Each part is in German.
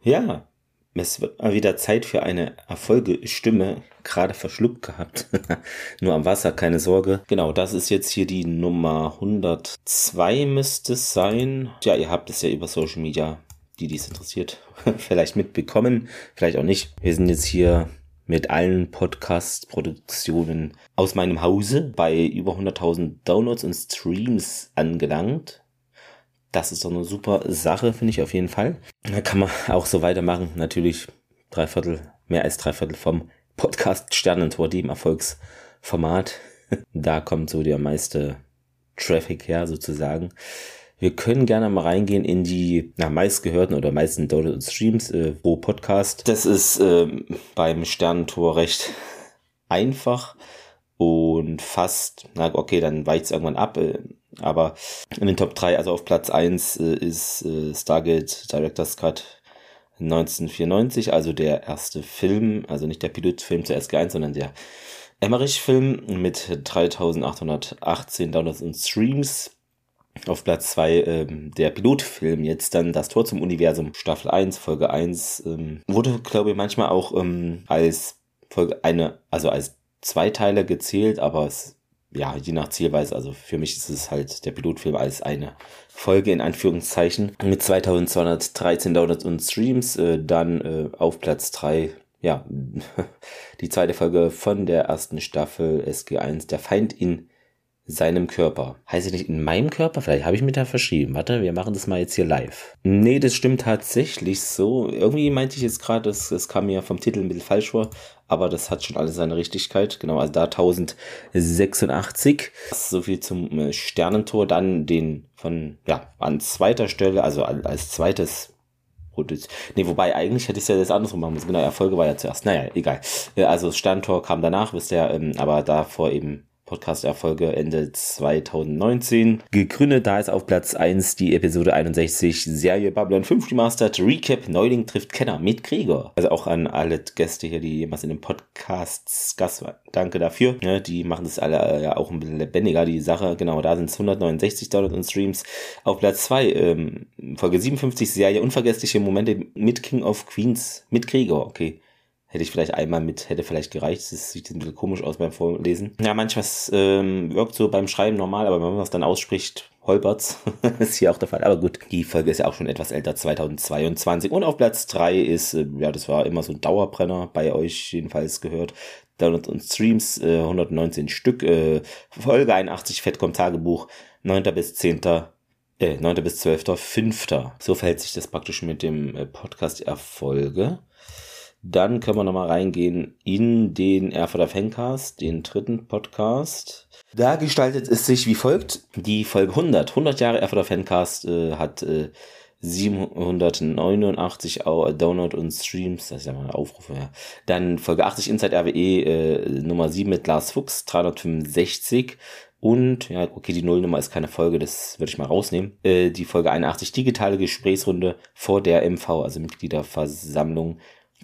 Ja, es wird mal wieder Zeit für eine Erfolgestimme. Gerade verschluckt gehabt. Nur am Wasser, keine Sorge. Genau, das ist jetzt hier die Nummer 102 müsste es sein. Ja, ihr habt es ja über Social Media, die dies interessiert, vielleicht mitbekommen, vielleicht auch nicht. Wir sind jetzt hier mit allen Podcast-Produktionen aus meinem Hause bei über 100.000 Downloads und Streams angelangt. Das ist doch eine super Sache, finde ich auf jeden Fall. Da kann man auch so weitermachen. Natürlich mehr als drei Viertel vom Podcast Sternentor, dem Erfolgsformat. Da kommt so der meiste Traffic her sozusagen. Wir können gerne mal reingehen in die meistgehörten oder meisten Downloads und Streams pro Podcast. Das ist beim Sternentor recht einfach und fast, dann weicht es irgendwann ab. Aber in den Top 3, also auf Platz 1 ist Stargate Director's Cut 1994, also der erste Film, also nicht der Pilotfilm zur SG1, sondern der Emmerich-Film mit 3818 Downloads und Streams. Auf Platz 2 der Pilotfilm jetzt dann Das Tor zum Universum, Staffel 1, Folge 1, wurde, glaube ich, manchmal auch als Folge als Zweiteiler gezählt, aber je nach Zielweise, also für mich ist es halt der Pilotfilm als eine Folge in Anführungszeichen mit 2213 Downloads und Streams, dann auf Platz 3, die zweite Folge von der ersten Staffel SG1, Der Feind in seinem Körper. Heißt es nicht in meinem Körper? Vielleicht habe ich mir da verschrieben. Warte, wir machen das mal jetzt hier live. Nee, das stimmt tatsächlich so. Irgendwie meinte ich jetzt gerade, das kam mir vom Titel ein bisschen falsch vor, aber das hat schon alles seine Richtigkeit. Genau, also da 1086. So viel zum Sternentor. Dann an zweiter Stelle, also als zweites. Wobei eigentlich hätte ich es ja das andersrum machen müssen. Genau, Erfolge war ja zuerst. Naja, egal. Also das Sternentor kam danach, wisst ihr, aber davor eben Podcast-Erfolge Ende 2019. Gegründet, da ist auf Platz 1 die Episode 61, Serie Babylon 5 Remastered, Recap, Neuling trifft Kenner mit Gregor. Also auch an alle Gäste hier, die jemals in dem Podcast Gast waren. Danke dafür. Ja, die machen das alle ja auch ein bisschen lebendiger, die Sache. Genau, da sind es 169 Downloads und Streams. Auf Platz 2, Folge 57, Serie Unvergessliche Momente mit King of Queens mit Gregor. Okay. Hätte vielleicht gereicht. Das sieht ein bisschen komisch aus beim Vorlesen. Ja, manchmal wirkt so beim Schreiben normal, aber wenn man es dann ausspricht, holpert's. Ist hier auch der Fall. Aber gut, die Folge ist ja auch schon etwas älter, 2022. Und auf Platz 3 ist, das war immer so ein Dauerbrenner, bei euch jedenfalls gehört. Downloads und Streams, 119 Stück. Folge 81, Fettcom Tagebuch, 9. bis 12.05. So verhält sich das praktisch mit dem Podcast-Erfolge. Dann können wir nochmal reingehen in den Erfurter Fancast, den dritten Podcast. Da gestaltet es sich wie folgt. Die Folge 100 Jahre Erfurter Fancast hat 789 Download und Streams, das ist ja mal Aufrufe, ja. Dann Folge 80 Inside RWE Nummer 7 mit Lars Fuchs, 365. Und, die Nullnummer ist keine Folge, das würde ich mal rausnehmen. Die Folge 81 digitale Gesprächsrunde vor der MV, also Mitgliederversammlung,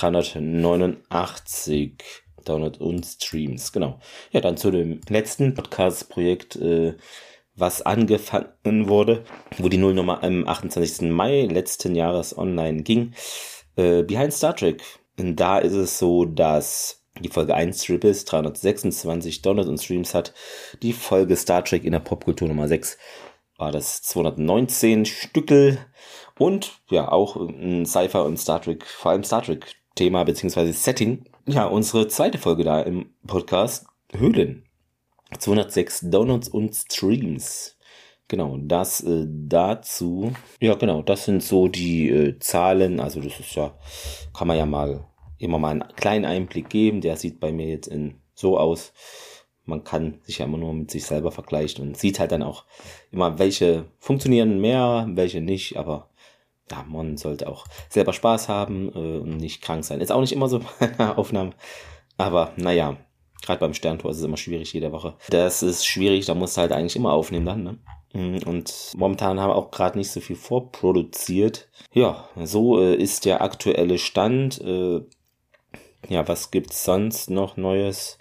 389 Downloads und Streams, genau. Ja, dann zu dem letzten Podcast-Projekt, was angefangen wurde, wo die Nullnummer am 28. Mai letzten Jahres online ging. Behind Star Trek. Und da ist es so, dass die Folge 1 Strip ist, 326 Downloads und Streams hat. Die Folge Star Trek in der Popkultur Nummer 6 war das 219 Stückel. Und ja, auch ein Sci-Fi und Star Trek, vor allem Star Trek Thema bzw. Setting. Ja, unsere zweite Folge da im Podcast, Höhlen. 206 Downloads und Streams. Genau, das dazu. Ja, genau, das sind so die Zahlen. Also das ist kann man ja immer mal einen kleinen Einblick geben. Der sieht bei mir jetzt so aus. Man kann sich ja immer nur mit sich selber vergleichen und sieht halt dann auch immer, welche funktionieren mehr, welche nicht, aber ja, man sollte auch selber Spaß haben und nicht krank sein. Ist auch nicht immer so bei einer Aufnahme, aber gerade beim Sterntor ist es immer schwierig jede Woche. Das ist schwierig, da musst du halt eigentlich immer aufnehmen dann, ne? Und momentan haben wir auch gerade nicht so viel vorproduziert. Ja, so ist der aktuelle Stand. Was gibt's sonst noch Neues?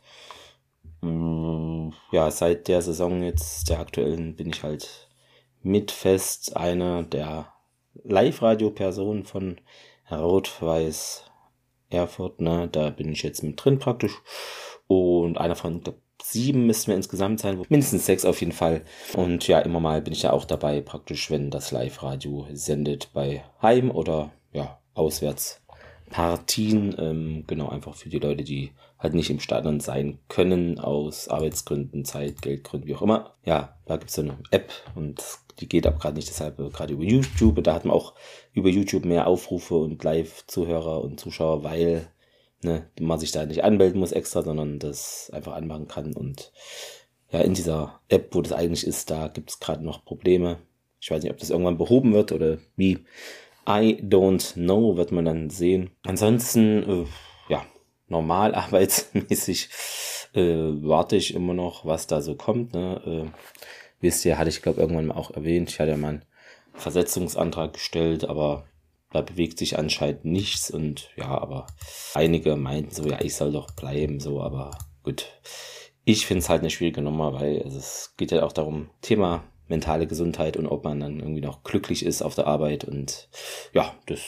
Seit der Saison jetzt, der aktuellen, bin ich halt mit fest einer der Live-Radio-Personen von Rot-Weiß Erfurt, ne, da bin ich jetzt mit drin praktisch. Und einer von 7 müssten wir insgesamt sein, mindestens 6 auf jeden Fall. Und ja, immer mal bin ich da auch dabei, praktisch, wenn das Live-Radio sendet bei Heim- oder ja, Auswärtspartien. Genau, einfach für die Leute, die halt nicht im Stadion sein können, aus Arbeitsgründen, Zeit, Geldgründen, wie auch immer. Ja, da gibt es so eine App und die geht aber gerade nicht, deshalb gerade über YouTube. Da hat man auch über YouTube mehr Aufrufe und Live-Zuhörer und Zuschauer, weil man sich da nicht anmelden muss extra, sondern das einfach anmachen kann. Und ja, in dieser App, wo das eigentlich ist, da gibt es gerade noch Probleme. Ich weiß nicht, ob das irgendwann behoben wird oder wie. I don't know, wird man dann sehen. Ansonsten, ja, normal arbeitsmäßig warte ich immer noch, was da so kommt. Ne? Wisst ihr, hatte ich glaube irgendwann mal auch erwähnt, ich hatte ja mal einen Versetzungsantrag gestellt, aber da bewegt sich anscheinend nichts und ja, aber einige meinten so, ja, ich soll doch bleiben, so, aber gut. Ich finde es halt eine schwierige Nummer, weil es geht ja auch darum, Thema mentale Gesundheit und ob man dann irgendwie noch glücklich ist auf der Arbeit und ja, das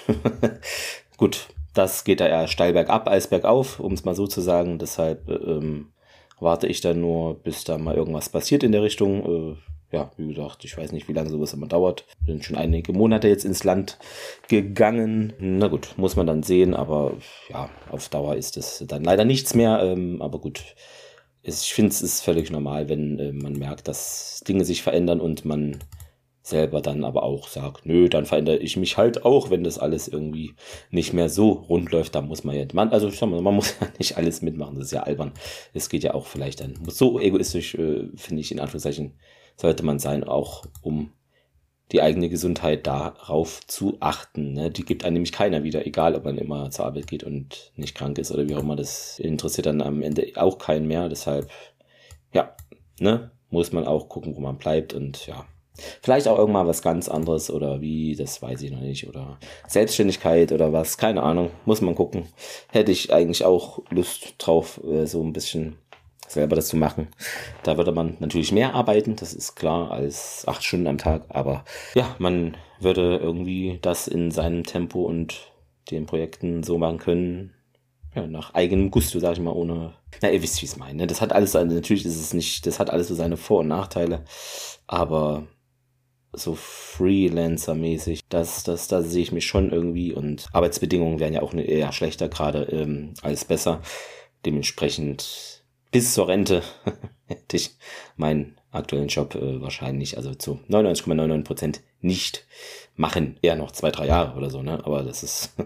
gut, das geht da eher steil bergab als bergauf, um es mal so zu sagen, deshalb warte ich dann nur, bis da mal irgendwas passiert in der Richtung. Ja, wie gesagt, ich weiß nicht, wie lange sowas immer dauert. Sind schon einige Monate jetzt ins Land gegangen. Na gut, muss man dann sehen, aber ja, auf Dauer ist es dann leider nichts mehr. Aber gut, ich finde, es ist völlig normal, wenn man merkt, dass Dinge sich verändern und man selber dann aber auch sagt, nö, dann verändere ich mich halt auch, wenn das alles irgendwie nicht mehr so rund läuft, da muss man ja, also man muss ja nicht alles mitmachen, das ist ja albern. Es geht ja auch vielleicht dann, so egoistisch, finde ich, in Anführungszeichen, sollte man sein, auch um die eigene Gesundheit darauf zu achten. Ne? Die gibt einem nämlich keiner wieder, egal ob man immer zur Arbeit geht und nicht krank ist oder wie auch immer, das interessiert dann am Ende auch keinen mehr, deshalb, ja, ne, muss man auch gucken, wo man bleibt und ja, vielleicht auch irgendwann was ganz anderes oder wie, das weiß ich noch nicht. Oder Selbstständigkeit oder was, keine Ahnung, muss man gucken. Hätte ich eigentlich auch Lust drauf, so ein bisschen selber das zu machen. Da würde man natürlich mehr arbeiten, das ist klar, als 8 Stunden am Tag. Aber ja, man würde irgendwie das in seinem Tempo und den Projekten so machen können, ja, nach eigenem Gusto, sag ich mal, ohne, na, ihr wisst, wie ich es meine. Das hat alles, also natürlich ist es nicht, das hat alles so seine Vor- und Nachteile, aber so Freelancer-mäßig, da sehe ich mich schon irgendwie und Arbeitsbedingungen wären ja auch eher schlechter gerade als besser. Dementsprechend bis zur Rente hätte ich meinen aktuellen Job wahrscheinlich, also zu 99,99% nicht machen. Eher noch 2-3 Jahre oder so, ne? Aber das ist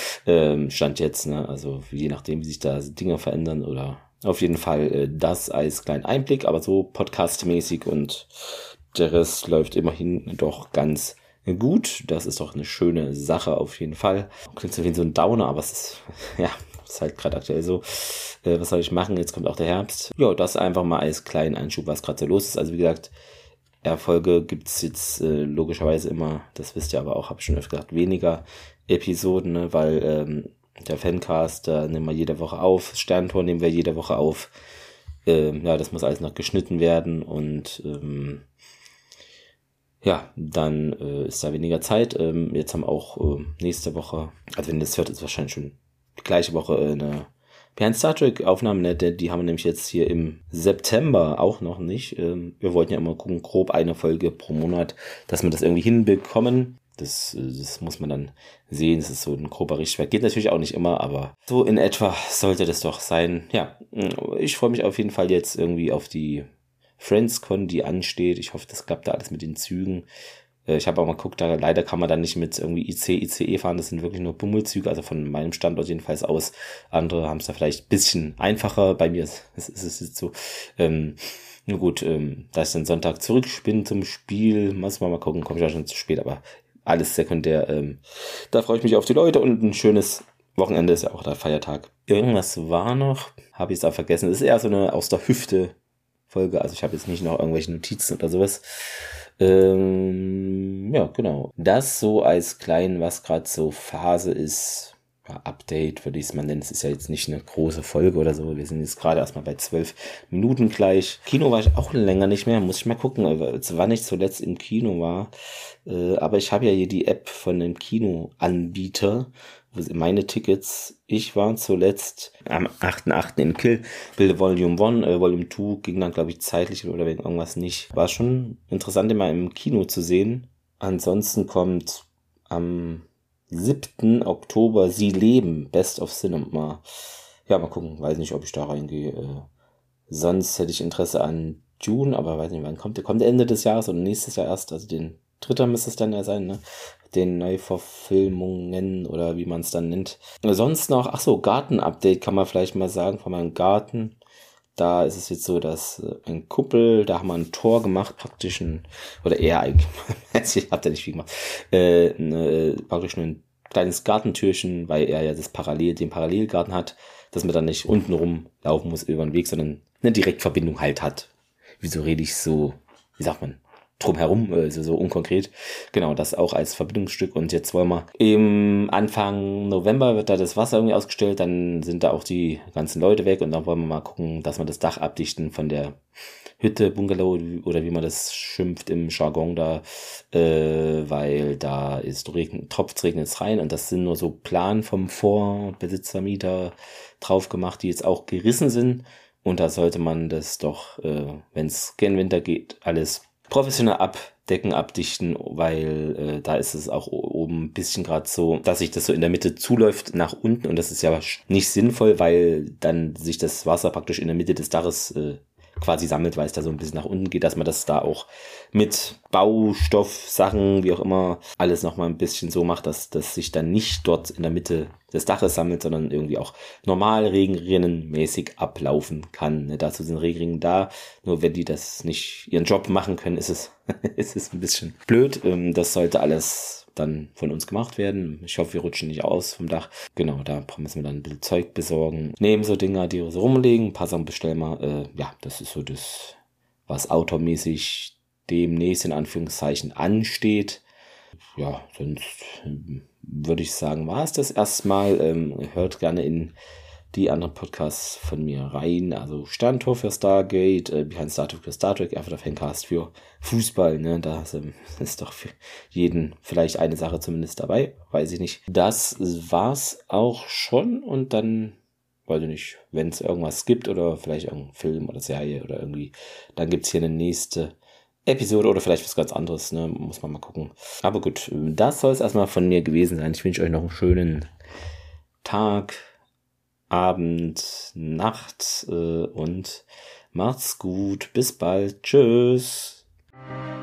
Stand jetzt, ne? Also je nachdem, wie sich da Dinge verändern oder auf jeden Fall das als kleinen Einblick, aber so podcastmäßig und der Rest läuft immerhin doch ganz gut. Das ist doch eine schöne Sache auf jeden Fall. Klingt so wie so ein Downer, aber es ist, ja, ist halt gerade aktuell so. Was soll ich machen? Jetzt kommt auch der Herbst. Ja, das einfach mal als kleinen Einschub, was gerade so los ist. Also wie gesagt, Erfolge gibt's jetzt logischerweise immer, das wisst ihr aber auch, habe ich schon öfter gesagt, weniger Episoden, ne, weil der Fancast, da nehmen wir jede Woche auf, Sterntor nehmen wir jede Woche auf. Ja, das muss alles noch geschnitten werden und ja, dann ist da weniger Zeit. Jetzt haben wir auch nächste Woche, also wenn ihr das hört, ist wahrscheinlich schon die gleiche Woche eine Behind Star Trek Aufnahmen, ne? Die haben wir nämlich jetzt hier im September auch noch nicht. Wir wollten ja immer gucken, grob eine Folge pro Monat, dass wir das irgendwie hinbekommen. Das muss man dann sehen, das ist so ein grober Richtwert. Geht natürlich auch nicht immer, aber so in etwa sollte das doch sein. Ja, ich freue mich auf jeden Fall jetzt irgendwie auf die FriendsCon, die ansteht. Ich hoffe, das klappt da alles mit den Zügen. Ich habe auch mal geguckt, da leider kann man da nicht mit irgendwie ICE fahren. Das sind wirklich nur Bummelzüge, also von meinem Standort jedenfalls aus. Andere haben es da vielleicht ein bisschen einfacher. Bei mir ist es jetzt so. Nur gut, da ich dann Sonntag zurück bin zum Spiel, muss man mal gucken, komme ich auch schon zu spät, aber alles sekundär. Da freue ich mich auf die Leute und ein schönes Wochenende ist ja auch der Feiertag. Irgendwas war noch, habe ich es auch vergessen. Es ist eher so eine aus der Hüfte Folge, also ich habe jetzt nicht noch irgendwelche Notizen oder sowas. Ja, genau. Das so als klein, was gerade so Phase ist. Update, würde ich es mal nennen. Es ist ja jetzt nicht eine große Folge oder so. Wir sind jetzt gerade erstmal bei 12 Minuten gleich. Kino war ich auch länger nicht mehr. Muss ich mal gucken, wann ich zuletzt im Kino war. Aber ich habe ja hier die App von dem Kinoanbieter. Meine Tickets. Ich war zuletzt am 8.8. in Kill Bill Volume 1. Volume 2 ging dann, glaube ich, zeitlich oder wegen irgendwas nicht. War schon interessant, immer im Kino zu sehen. Ansonsten kommt am 7. Oktober Sie leben, Best of Cinema. Ja, mal gucken, weiß nicht, ob ich da reingehe. Sonst hätte ich Interesse an Dune, aber weiß nicht, wann kommt der? Kommt Ende des Jahres oder nächstes Jahr erst? Also den 3. müsste es dann ja sein, ne? Den Neuverfilmungen oder wie man es dann nennt. Sonst noch, Garten-Update kann man vielleicht mal sagen von meinem Garten. Da ist es jetzt so, dass ein Kuppel, da haben wir ein Tor gemacht, praktisch oder eher eigentlich, ich habe da nicht viel gemacht, praktisch nur ein kleines Gartentürchen, weil er ja den Parallelgarten hat, dass man dann nicht unten rumlaufen muss über den Weg, sondern eine Direktverbindung halt hat. Wieso rede ich so, wie sagt man, drumherum, also so unkonkret. Genau, das auch als Verbindungsstück. Und jetzt wollen wir im Anfang November wird da das Wasser irgendwie ausgestellt, dann sind da auch die ganzen Leute weg und dann wollen wir mal gucken, dass wir das Dach abdichten von der Hütte, Bungalow oder wie man das schimpft im Jargon da, weil da regnet es rein und das sind nur so Plan vom Vorbesitzer, Mieter drauf gemacht, die jetzt auch gerissen sind und da sollte man das doch, wenn es gen Winter geht, alles professionell abdichten, weil da ist es auch oben ein bisschen gerade so, dass sich das so in der Mitte zuläuft nach unten und das ist ja nicht sinnvoll, weil dann sich das Wasser praktisch in der Mitte des Daches quasi sammelt, weil es da so ein bisschen nach unten geht, dass man das da auch mit Baustoffsachen, wie auch immer, alles nochmal ein bisschen so macht, dass das sich dann nicht dort in der Mitte des Daches sammelt, sondern irgendwie auch normal regenrinnenmäßig ablaufen kann. Ne? Dazu sind Regenrinnen da, nur wenn die das nicht ihren Job machen können, ist es, ist es ein bisschen blöd. Das sollte alles dann von uns gemacht werden. Ich hoffe, wir rutschen nicht aus vom Dach. Genau, da müssen wir dann ein bisschen Zeug besorgen. Nehmen so Dinger, die wir so rumlegen. Ein paar Sachen bestellen wir. Ja, das ist so das, was outdoormäßig demnächst in Anführungszeichen ansteht. Ja, sonst würde ich sagen, war es das erstmal. Hört gerne in die anderen Podcasts von mir rein, also Sterntor für Stargate, Behind Star Trek für Star Trek, einfach der Fancast für Fußball, ne, da ist doch für jeden vielleicht eine Sache zumindest dabei, weiß ich nicht. Das war's auch schon und dann, weiß ich nicht, wenn es irgendwas gibt oder vielleicht irgendein Film oder Serie oder irgendwie, dann gibt's hier eine nächste Episode oder vielleicht was ganz anderes, ne, muss man mal gucken. Aber gut, das soll es erstmal von mir gewesen sein. Ich wünsche euch noch einen schönen Tag, Abend, Nacht und macht's gut. Bis bald. Tschüss.